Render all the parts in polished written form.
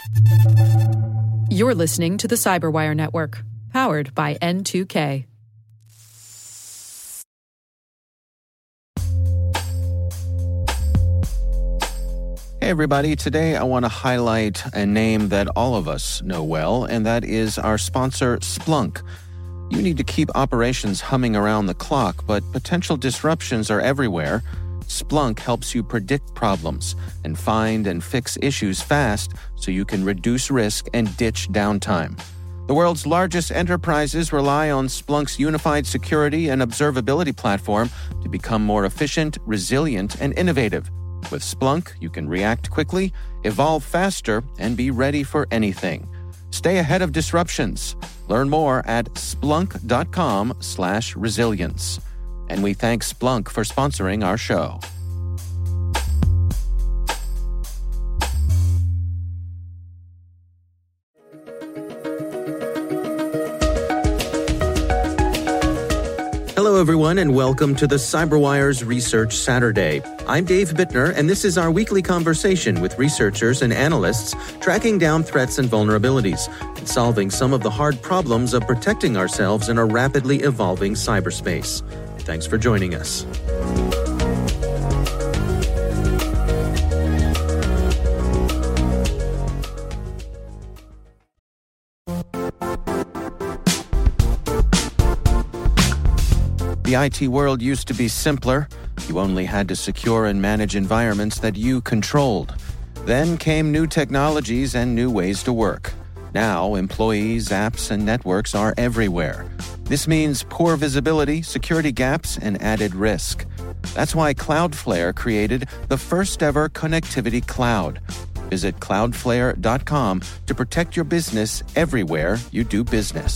You're listening to the Cyberwire Network, powered by N2K. Hey everybody, today I want to highlight a name that all of us know well, and that is our sponsor, Splunk. You need to keep operations humming around the clock, but potential disruptions are everywhere. Splunk helps you predict problems and find and fix issues fast so you can reduce risk and ditch downtime. The world's largest enterprises rely on Splunk's unified security and observability platform to become more efficient, resilient, and innovative. With Splunk, you can react quickly, evolve faster, and be ready for anything. Stay ahead of disruptions. Learn more at splunk.com/resilience. And we thank Splunk for sponsoring our show. Hello, everyone, and welcome to the CyberWire's Research Saturday. I'm Dave Bittner, and this is our weekly conversation with researchers and analysts tracking down threats and vulnerabilities and solving some of the hard problems of protecting ourselves in a rapidly evolving cyberspace. Thanks for joining us. The IT world used to be simpler. You only had to secure and manage environments that you controlled. Then came new technologies and new ways to work. Now, employees, apps, and networks are everywhere. This means poor visibility, security gaps, and added risk. That's why Cloudflare created the first-ever connectivity cloud. Visit cloudflare.com to protect your business everywhere you do business.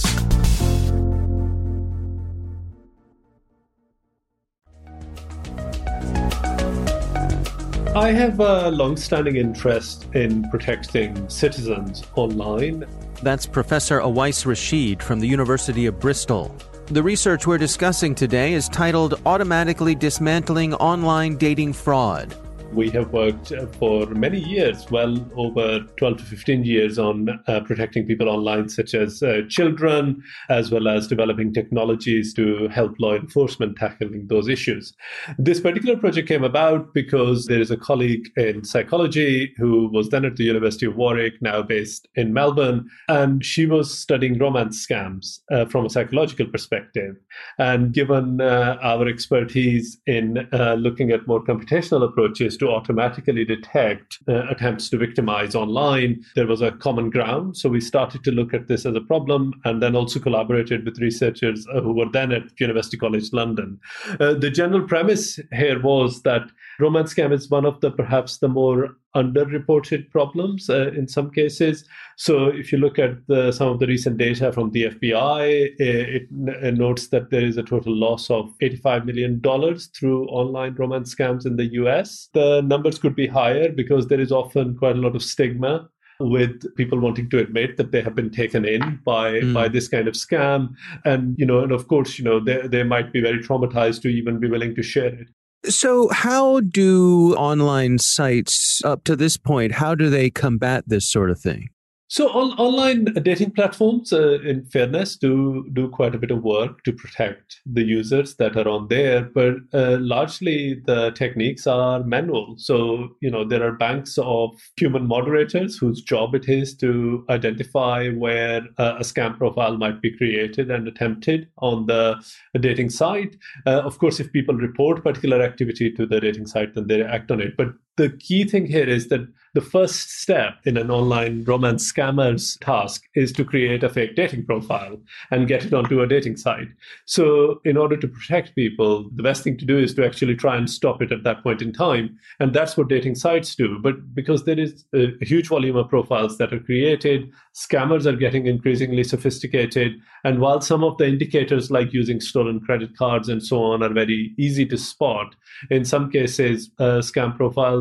I have a long-standing interest in protecting citizens online. That's Professor Awais Rashid from the University of Bristol. The research we're discussing today is titled Automatically Dismantling Online Dating Fraud. We have worked for many years, well over 12 to 15 years, on protecting people online, such as children, as well as developing technologies to help law enforcement tackling those issues. This particular project came about because there is a colleague in psychology who was then at the University of Warwick, now based in Melbourne, and she was studying romance scams from a psychological perspective. And given our expertise in looking at more computational approaches to automatically detect attempts to victimize online, there was a common ground. So we started to look at this as a problem, and then also collaborated with researchers who were then at University College London. The general premise here was that romance scam is one of the perhaps the more underreported problems in some cases. So if you look at some of the recent data from the FBI, it notes that there is a total loss of $85 million through online romance scams in the US. The numbers could be higher because there is often quite a lot of stigma with people wanting to admit that they have been taken in by this kind of scam. And, and of course, they might be very traumatized to even be willing to share it. So how do online sites, up to this point, how do they combat this sort of thing? So online dating platforms, in fairness, do quite a bit of work to protect the users that are on there, but largely the techniques are manual. So, there are banks of human moderators whose job it is to identify where a scam profile might be created and attempted on the dating site. Of course, if people report particular activity to the dating site, then they act on it. But the key thing here is that the first step in an online romance scammer's task is to create a fake dating profile and get it onto a dating site. So in order to protect people, the best thing to do is to actually try and stop it at that point in time. And that's what dating sites do. But because there is a huge volume of profiles that are created, scammers are getting increasingly sophisticated. And while some of the indicators like using stolen credit cards and so on are very easy to spot, in some cases, scam profiles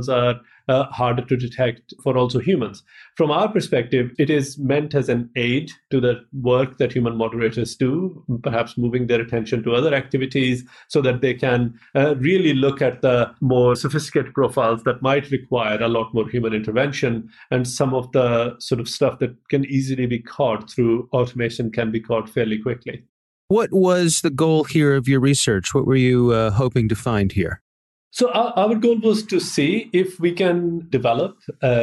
profiles are harder to detect for also humans. From our perspective, it is meant as an aid to the work that human moderators do, perhaps moving their attention to other activities so that they can really look at the more sophisticated profiles that might require a lot more human intervention. And some of the sort of stuff that can easily be caught through automation can be caught fairly quickly. What was the goal here of your research? What were you hoping to find here? So our goal was to see if we can develop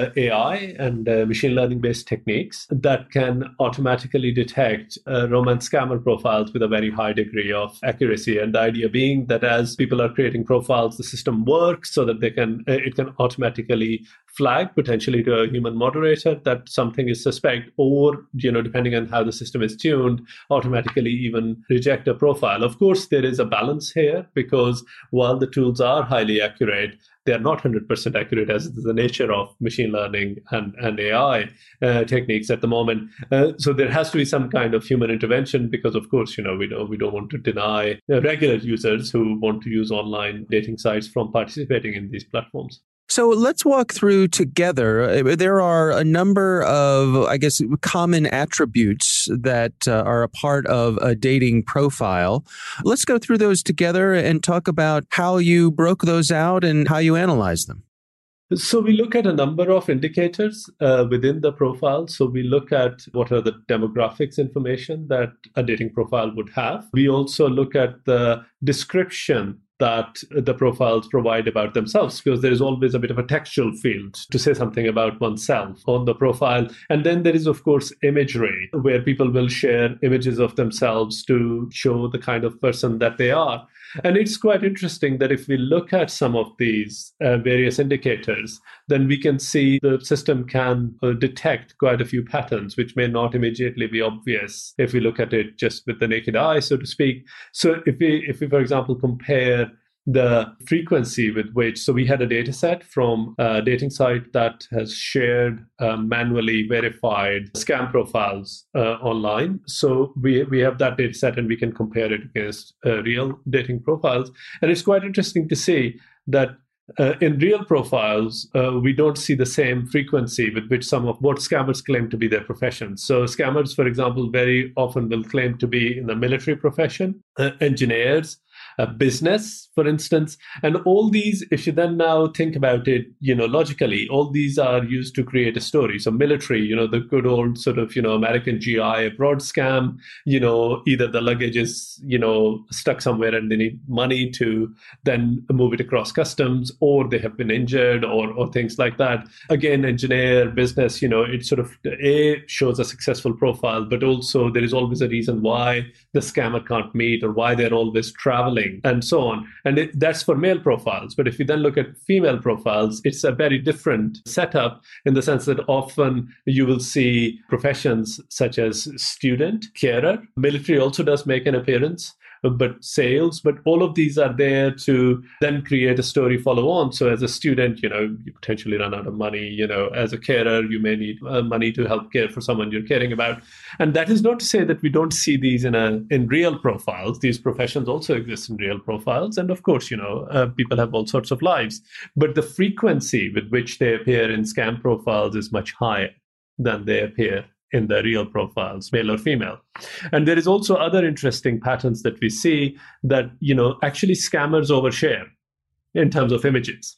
AI and machine learning-based techniques that can automatically detect romance scammer profiles with a very high degree of accuracy. And the idea being that as people are creating profiles, the system works so that it can automatically flag potentially to a human moderator that something is suspect, or depending on how the system is tuned, automatically even reject a profile. Of course, there is a balance here because while the tools are highly accurate, they are not 100% accurate, as is the nature of machine learning and AI techniques at the moment. So there has to be some kind of human intervention because, of course, we don't want to deny regular users who want to use online dating sites from participating in these platforms. So let's walk through together. There are a number of, I guess, common attributes that are a part of a dating profile. Let's go through those together and talk about how you broke those out and how you analyze them. So we look at a number of indicators within the profile. So we look at what are the demographics information that a dating profile would have. We also look at the description that the profiles provide about themselves, because there is always a bit of a textual field to say something about oneself on the profile. And then there is, of course, imagery, where people will share images of themselves to show the kind of person that they are. And it's quite interesting that if we look at some of these various indicators, then we can see the system can detect quite a few patterns, which may not immediately be obvious if we look at it just with the naked eye, so to speak. So if we, for example, compare the frequency with which, so we had a data set from a dating site that has shared manually verified scam profiles online. So we have that data set and we can compare it against real dating profiles. And it's quite interesting to see that in real profiles, we don't see the same frequency with which some of what scammers claim to be their profession. So scammers, for example, very often will claim to be in the military profession, engineers, business, for instance. And all these, if you then now think about it, logically, all these are used to create a story. So military, the good old sort of, American GI abroad scam, either the luggage is, stuck somewhere and they need money to then move it across customs, or they have been injured or things like that. Again, engineer, business, it sort of shows a successful profile, but also there is always a reason why the scammer can't meet or why they're always traveling and so on. And that's for male profiles. But if you then look at female profiles, it's a very different setup in the sense that often you will see professions such as student, carer. Military also does make an appearance, but sales, but all of these are there to then create a story follow on. So as a student, you potentially run out of money. As a carer, you may need money to help care for someone you're caring about. And that is not to say that we don't see these in real profiles. These professions also exist in real profiles. And of course, people have all sorts of lives. But the frequency with which they appear in scam profiles is much higher than they appear in the real profiles, male or female. And there is also other interesting patterns that we see that, actually scammers overshare in terms of images.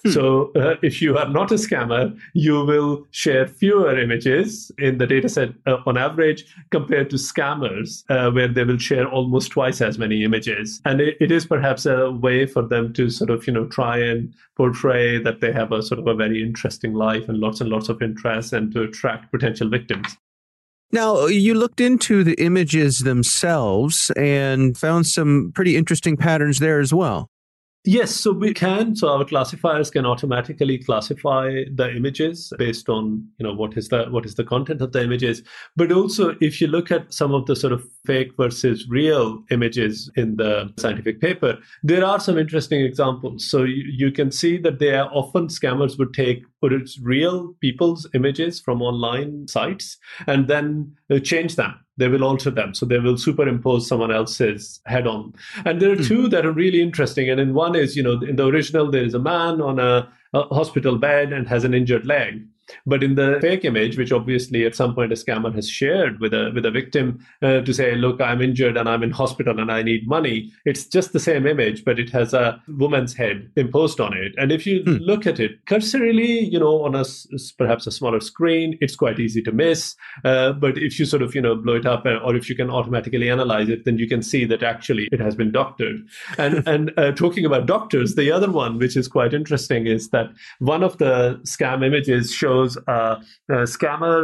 So if you are not a scammer, you will share fewer images in the data set on average compared to scammers, where they will share almost twice as many images. And it is perhaps a way for them to sort of, try and portray that they have a sort of a very interesting life and lots of interests, and to attract potential victims. Now, you looked into the images themselves and found some pretty interesting patterns there as well. Yes, so we can. So our classifiers can automatically classify the images based on, what is the content of the images. But also, if you look at some of the sort of fake versus real images in the scientific paper, there are some interesting examples. So you can see that often scammers would take real people's images from online sites and then change them. They will alter them. So they will superimpose someone else's head on. And there are two that are really interesting. And in one is, in the original, there is a man on a a hospital bed and has an injured leg. But in the fake image, which obviously at some point a scammer has shared with a victim to say, look, I'm injured and I'm in hospital and I need money, it's just the same image, but it has a woman's head imposed on it. And if you look at it cursorily, on perhaps a smaller screen, it's quite easy to miss. But if you sort of, blow it up, or if you can automatically analyze it, then you can see that actually it has been doctored. And talking about doctors, the other one, which is quite interesting, is that one of the scam images shows a scammer,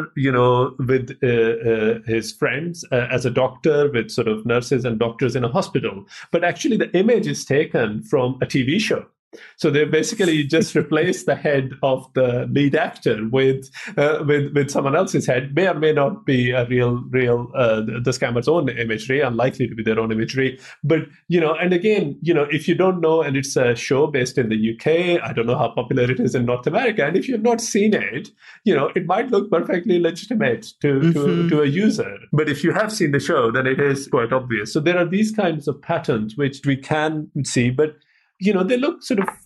with his friends as a doctor, with sort of nurses and doctors in a hospital. But actually, the image is taken from a TV show. So they basically just replaced the head of the lead actor with someone else's head. May or may not be a real the scammer's own imagery, unlikely to be their own imagery. But and again, if you don't know, and it's a show based in the UK, I don't know how popular it is in North America, and if you've not seen it, it might look perfectly legitimate to a user. But if you have seen the show, then it is quite obvious. So there are these kinds of patterns which we can see, but they look sort of,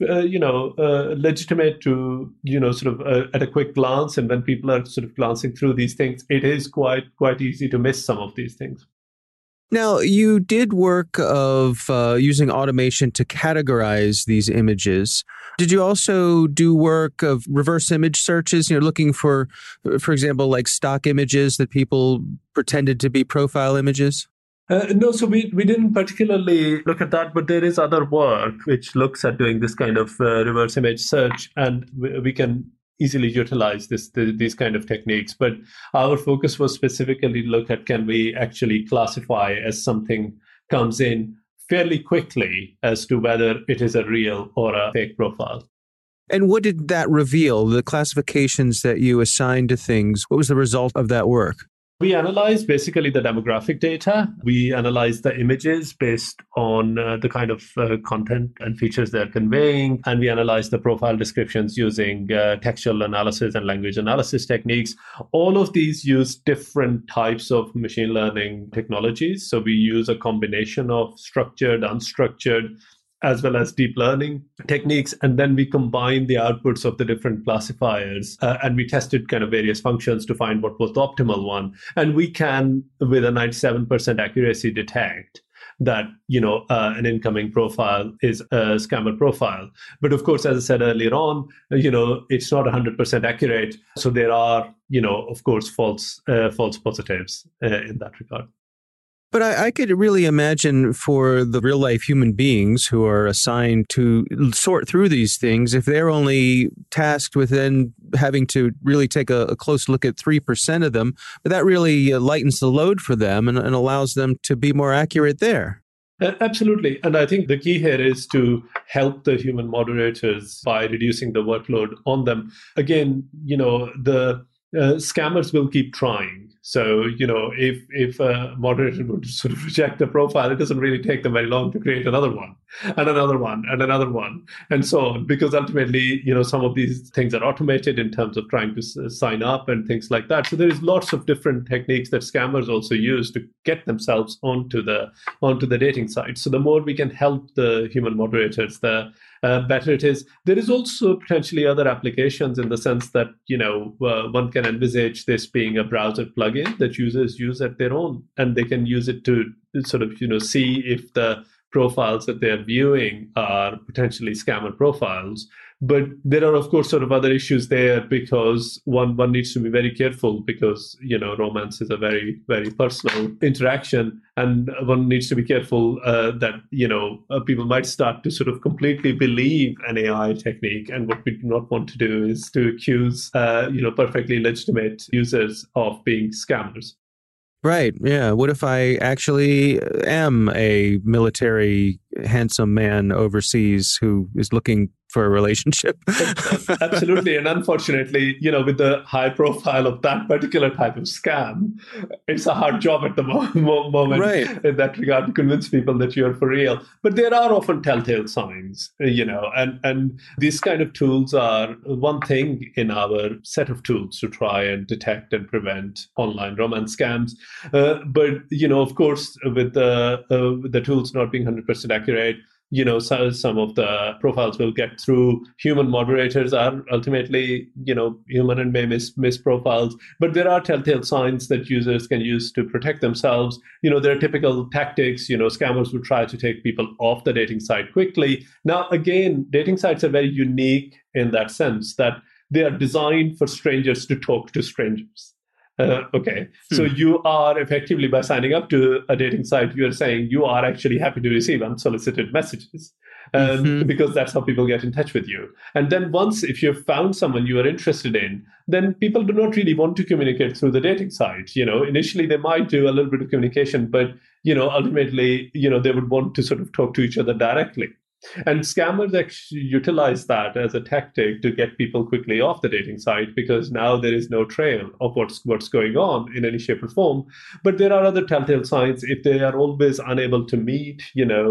legitimate to, at a quick glance. And when people are sort of glancing through these things, it is quite easy to miss some of these things. Now, you did work of using automation to categorize these images. Did you also do work of reverse image searches, looking for example, like stock images that people pretended to be profile images? No, so we didn't particularly look at that, but there is other work which looks at doing this kind of reverse image search, and we can easily utilize these kind of techniques. But our focus was specifically look at, can we actually classify as something comes in fairly quickly as to whether it is a real or a fake profile. And what did that reveal, the classifications that you assigned to things? What was the result of that work? We analyzed basically the demographic data. We analyzed the images based on the kind of content and features they're conveying. And we analyzed the profile descriptions using textual analysis and language analysis techniques. All of these use different types of machine learning technologies. So we use a combination of structured, unstructured, as well as deep learning techniques. And then we combine the outputs of the different classifiers and we tested kind of various functions to find what was the optimal one. And we can, with a 97% accuracy, detect that, an incoming profile is a scammer profile. But of course, as I said earlier on, it's not 100% accurate. So there are, of course, false positives in that regard. But I could really imagine for the real life human beings who are assigned to sort through these things, if they're only tasked with then having to really take a close look at 3% of them, but that really lightens the load for them and allows them to be more accurate there. Absolutely. And I think the key here is to help the human moderators by reducing the workload on them. Again, the scammers will keep trying. So, if a moderator would sort of reject the profile, it doesn't really take them very long to create another one and another one and another one and so on, because ultimately, some of these things are automated in terms of trying to sign up and things like that. So there is lots of different techniques that scammers also use to get themselves onto the dating site. So the more we can help the human moderators, the better it is. There is also potentially other applications in the sense that, one can envisage this being a browser plugin that users use at their own, and they can use it to sort of, see if the profiles that they're viewing are potentially scammer profiles. But there are, of course, sort of other issues there because one needs to be very careful because, romance is a very, very personal interaction. And one needs to be careful that, people might start to sort of completely believe an AI technique. And what we do not want to do is to accuse, perfectly legitimate users of being scammers. Right. Yeah. What if I actually am a military handsome man overseas who is looking for a relationship? Absolutely. And unfortunately, with the high profile of that particular type of scam, it's a hard job at the moment right. in that regard to convince people that you're for real. But there are often telltale signs, and these kind of tools are one thing in our set of tools to try and detect and prevent online romance scams. But, of course, with the tools not being 100% accurate, So some of the profiles will get through. Human moderators are ultimately, human and may miss profiles. But there are telltale signs that users can use to protect themselves. There are typical tactics. Scammers would try to take people off the dating site quickly. Now, again, dating sites are very unique in that sense that they are designed for strangers to talk to strangers. So you are effectively, by signing up to a dating site, you are saying you are actually happy to receive unsolicited messages because that's how people get in touch with you. And then once, if you've found someone you are interested in, then people do not really want to communicate through the dating site. Initially they might do a little bit of communication, but, ultimately, they would want to sort of talk to each other directly. And scammers actually utilize that as a tactic to get people quickly off the dating site, because now there is no trail of what's going on in any shape or form. But there are other telltale signs. If they are always unable to meet,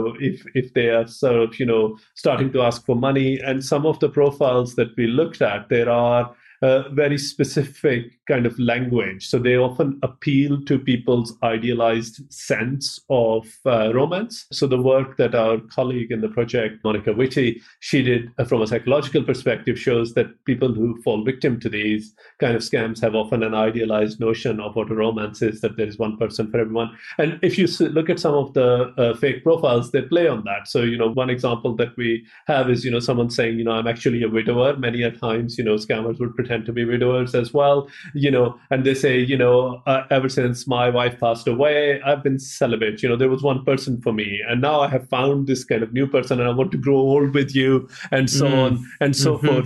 if they are sort of, starting to ask for money, and some of the profiles that we looked at, there are very specific kind of language. So they often appeal to people's idealized sense of romance. So the work that our colleague in the project, Monica Whitty, she did from a psychological perspective shows that people who fall victim to these kind of scams have often an idealized notion of what a romance is, that there is one person for everyone. And if you look at some of the fake profiles, they play on that. So, one example that we have is, someone saying, I'm actually a widower. Many a times, scammers would pretend to be widowers as well, and they say, ever since my wife passed away, I've been celibate. There was one person for me, and now I have found this kind of new person, and I want to grow old with you, and so on and so forth,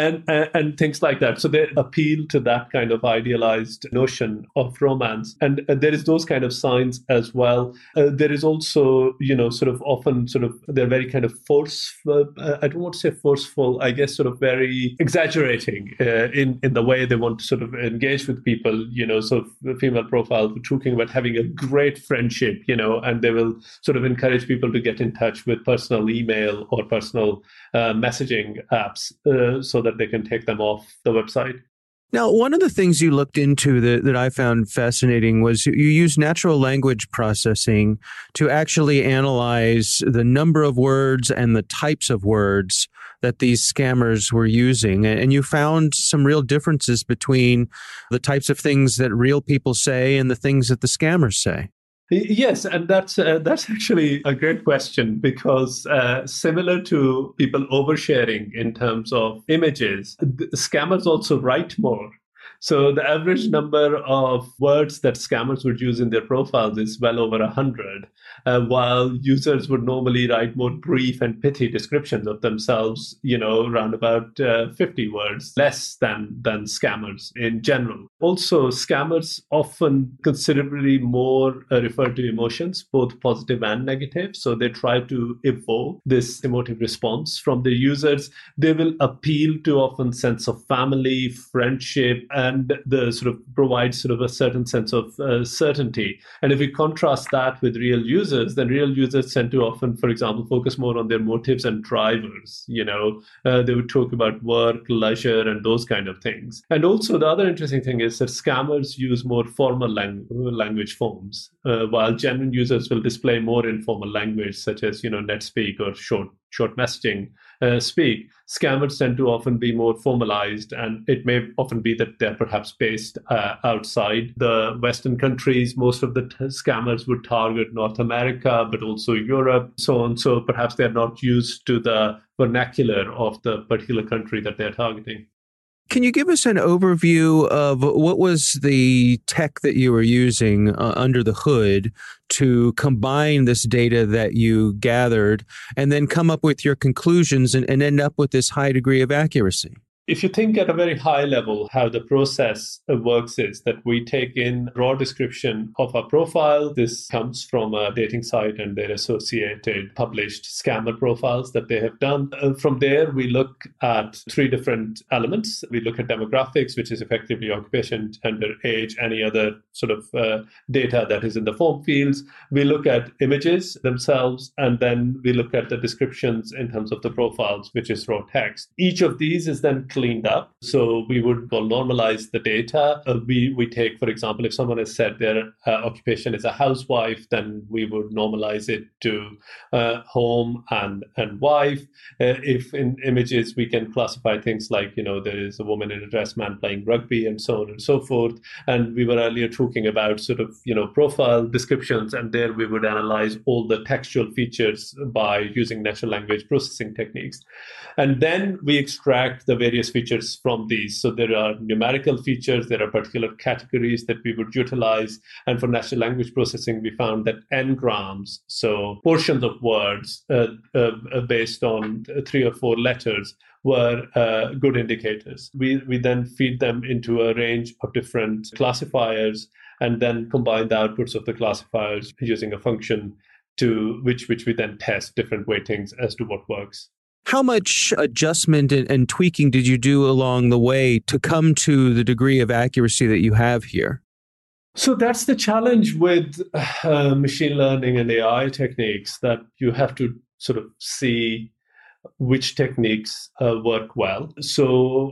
and things like that. So they appeal to that kind of idealized notion of romance, and there is those kind of signs as well. There is also, sort of often they're very kind of forceful. I don't want to say forceful. I guess sort of very exaggerating in the way they want to sort of engage with people, so the female profiles were talking about having a great friendship, and they will sort of encourage people to get in touch with personal email or personal messaging apps so that they can take them off the website. Now, one of the things you looked into that I found fascinating was you used natural language processing to actually analyze the number of words and the types of words that these scammers were using. And you found some real differences between the types of things that real people say and the things that the scammers say. Yes, and that's actually a great question, because similar to people oversharing in terms of images, scammers also write more. So the average number of words that scammers would use in their profiles is well over 100, while users would normally write more brief and pithy descriptions of themselves, around about 50 words, less than scammers in general. Also, scammers often considerably more refer to emotions, both positive and negative. So they try to evoke this emotive response from the users. They will appeal to often sense of family, friendship, and the sort of provide sort of a certain sense of certainty. And if we contrast that with real users, then real users tend to often, for example, focus more on their motives and drivers. They would talk about work, leisure, and those kind of things. And also the other interesting thing is that scammers use more formal language forms, while genuine users will display more informal language, such as, NetSpeak or short messaging speak. Scammers tend to often be more formalized, and it may often be that they're perhaps based outside the Western countries. Most of the scammers would target North America, but also Europe, so on. So perhaps they're not used to the vernacular of the particular country that they're targeting. Can you give us an overview of what was the tech that you were using under the hood to combine this data that you gathered and then come up with your conclusions and end up with this high degree of accuracy? If you think at a very high level, how the process works is that we take in raw description of our profile. This comes from a dating site and their associated published scammer profiles that they have done. From there, we look at three different elements. We look at demographics, which is effectively occupation, gender, age, any other sort of data that is in the form fields. We look at images themselves, and then we look at the descriptions in terms of the profiles, which is raw text. Each of these is then cleaned up. So we would normalize the data. We take, for example, if someone has said their occupation is a housewife, then we would normalize it to home and wife. If in images, we can classify things like, there is a woman in a dress, man playing rugby, and so on and so forth. And we were earlier talking about sort of, profile descriptions, and there we would analyze all the textual features by using natural language processing techniques. And then we extract the various features from these. So there are numerical features, there are particular categories that we would utilize. And for natural language processing, we found that n-grams, so portions of words based on 3 or 4 letters, were good indicators. We then feed them into a range of different classifiers and then combine the outputs of the classifiers using a function to which we then test different weightings as to what works. How much adjustment and tweaking did you do along the way to come to the degree of accuracy that you have here? So that's the challenge with machine learning and AI techniques, that you have to sort of see which techniques work well. So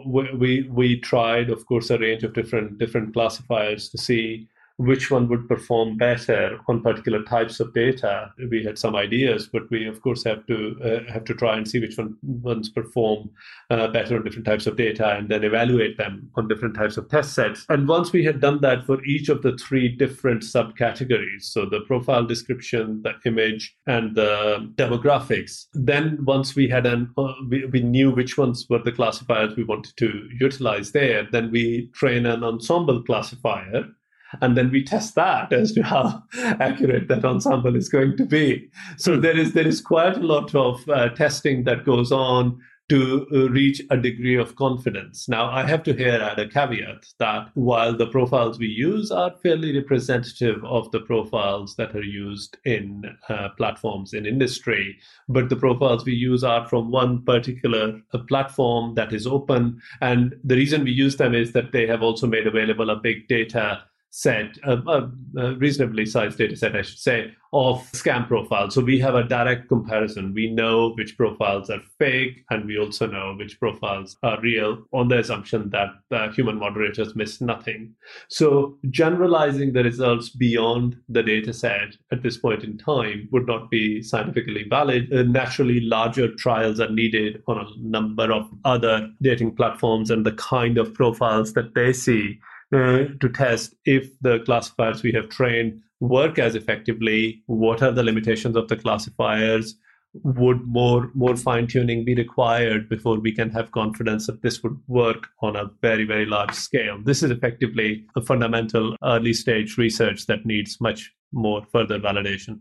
we tried, of course, a range of different classifiers to see which one would perform better on particular types of data. We had some ideas, but we, of course, have to try and see which ones perform better on different types of data, and then evaluate them on different types of test sets. And once we had done that for each of the 3 different subcategories, so the profile description, the image, and the demographics, then once we had we knew which ones were the classifiers we wanted to utilize there, then we train an ensemble classifier. And then we test that as to how accurate that ensemble is going to be. So there is quite a lot of testing that goes on to reach a degree of confidence. Now, I have to here add a caveat that while the profiles we use are fairly representative of the profiles that are used in platforms in industry, but the profiles we use are from one particular platform that is open. And the reason we use them is that they have also made available a big data set, a reasonably sized data set, I should say, of scam profiles. So we have a direct comparison. We know which profiles are fake, and we also know which profiles are real, on the assumption that the human moderators miss nothing. So generalizing the results beyond the data set at this point in time would not be scientifically valid. Naturally, larger trials are needed on a number of other dating platforms and the kind of profiles that they see to test if the classifiers we have trained work as effectively. What are the limitations of the classifiers? Would more fine-tuning be required before we can have confidence that this would work on a very, very large scale? This is effectively a fundamental early-stage research that needs much more further validation.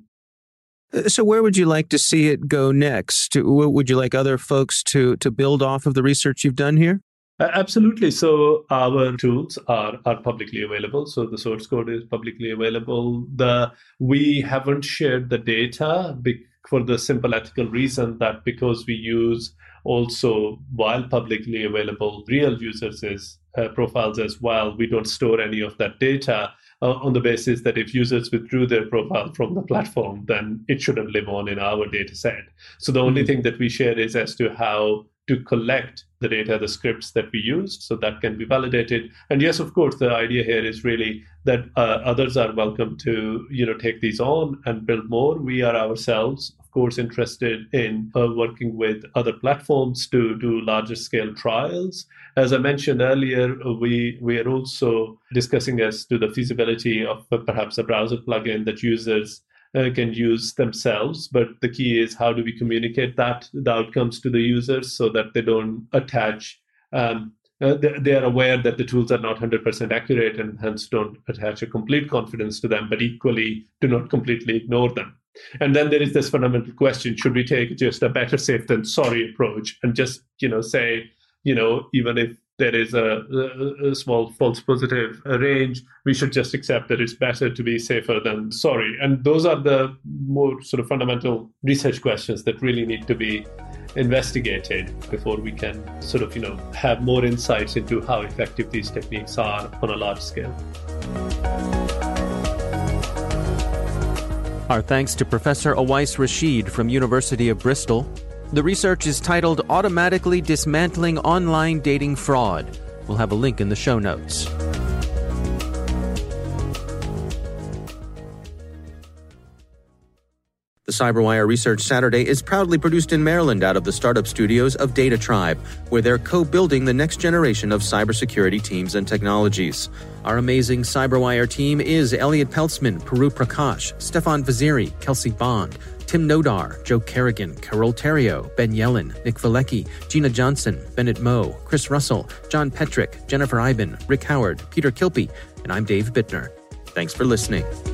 So where would you like to see it go next? Would you like other folks to build off of the research you've done here? Absolutely. So our tools are publicly available. So the source code is publicly available. We haven't shared the data for the simple ethical reason that because we use also, while publicly available, real users' profiles as well, we don't store any of that data on the basis that if users withdrew their profile from the platform, then it shouldn't live on in our data set. So the only thing that we share is as to how to collect the data, the scripts that we used, so that can be validated. And yes, of course, the idea here is really that others are welcome to take these on and build more. We are ourselves, of course, interested in working with other platforms to do larger scale trials. As I mentioned earlier, we are also discussing as to the feasibility of perhaps a browser plugin that users can use themselves. But the key is, how do we communicate the outcomes to the users so that they don't attach, they are aware that the tools are not 100% accurate and hence don't attach a complete confidence to them, but equally do not completely ignore them. And then there is this fundamental question: should we take just a better safe than sorry approach and just say, even if there is a small false positive range, we should just accept that it's better to be safer than sorry? And those are the more sort of fundamental research questions that really need to be investigated before we can sort of, have more insights into how effective these techniques are on a large scale. Our thanks to Professor Awais Rashid from University of Bristol. The research is titled Automatically Dismantling Online Dating Fraud. We'll have a link in the show notes. The CyberWire Research Saturday is proudly produced in Maryland out of the startup studios of Data Tribe, where they're co-building the next generation of cybersecurity teams and technologies. Our amazing CyberWire team is Elliot Peltzman, Puru Prakash, Stefan Vaziri, Kelsey Bond, Tim Nodar, Joe Kerrigan, Carol Terrio, Ben Yellen, Nick Valecki, Gina Johnson, Bennett Moe, Chris Russell, John Petrick, Jennifer Iben, Rick Howard, Peter Kilpie, and I'm Dave Bittner. Thanks for listening.